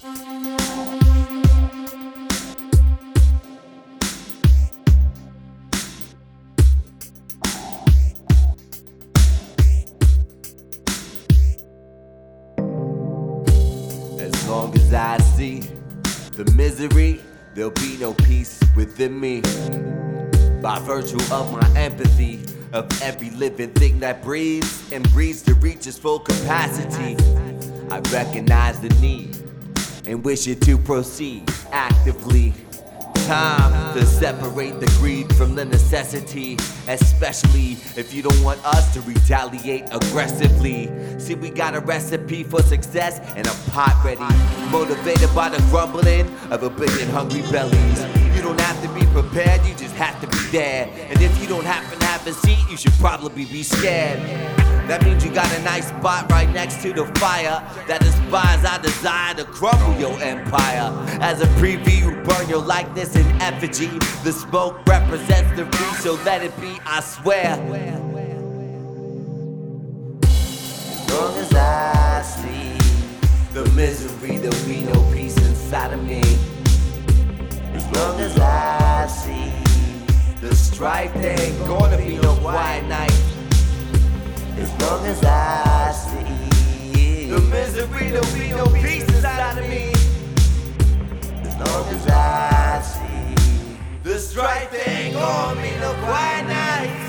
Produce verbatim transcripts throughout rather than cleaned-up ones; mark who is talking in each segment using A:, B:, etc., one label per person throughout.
A: As long as I see the misery, there'll be no peace within me. By virtue of my empathy of every living thing that breathes and breathes to reach its full capacity, I recognize the need and wish it to proceed actively. Time to separate the greed from the necessity, especially if you don't want us to retaliate aggressively. See, we got a recipe for success and a pot ready, motivated by the grumbling of a billion hungry bellies. You don't have to be prepared, you just have to be there. And if you don't happen to have a seat, you should probably be scared. That means you got a nice spot right next to the fire that inspires our desire to crumble your empire. As a preview, burn your likeness in effigy. The smoke represents the free, so let it be, I swear. As long as I see the misery, there'll be no peace inside of me. As long as I see the strife, there ain't gonna be no quiet night. As long as I see the misery, there'll be no peace inside of me. As long as I see the strife, there ain't gonna be no quiet nights.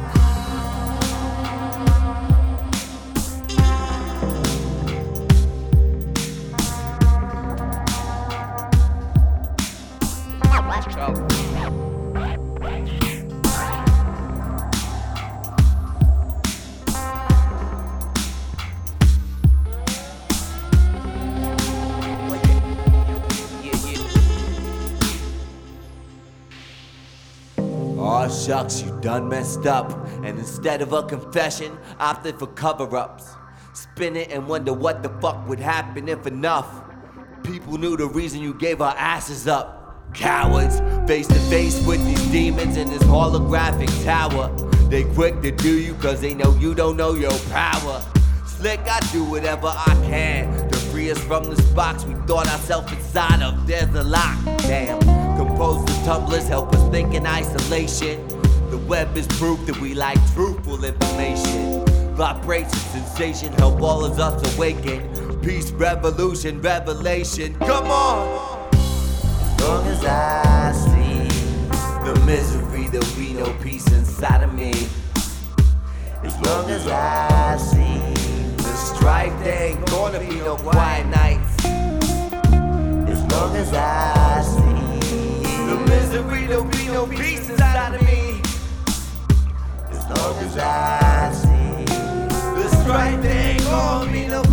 A: Aw shucks, you done messed up. And instead of a confession, opted for cover-ups. Spin it and wonder what the fuck would happen if enough people knew the reason you gave our asses up. Cowards, face to face with these demons in this holographic tower. They quick to do you cause they know you don't know your power. Slick, I do whatever I can to free us from this box we thought ourselves inside of. There's a lock, damn. Compose the tumblers, help us think in isolation. The web is proof that we like truthful information. Vibration, sensation, help all of us awaken. Peace, revolution, revelation, come on! As long as I see the misery, there'll be no peace inside of me. As long as I see the strife, there ain't gonna be no quiet nights. As long as I see the misery, there'll be no peace inside of me. As long as I see the strife, there ain't gonna be no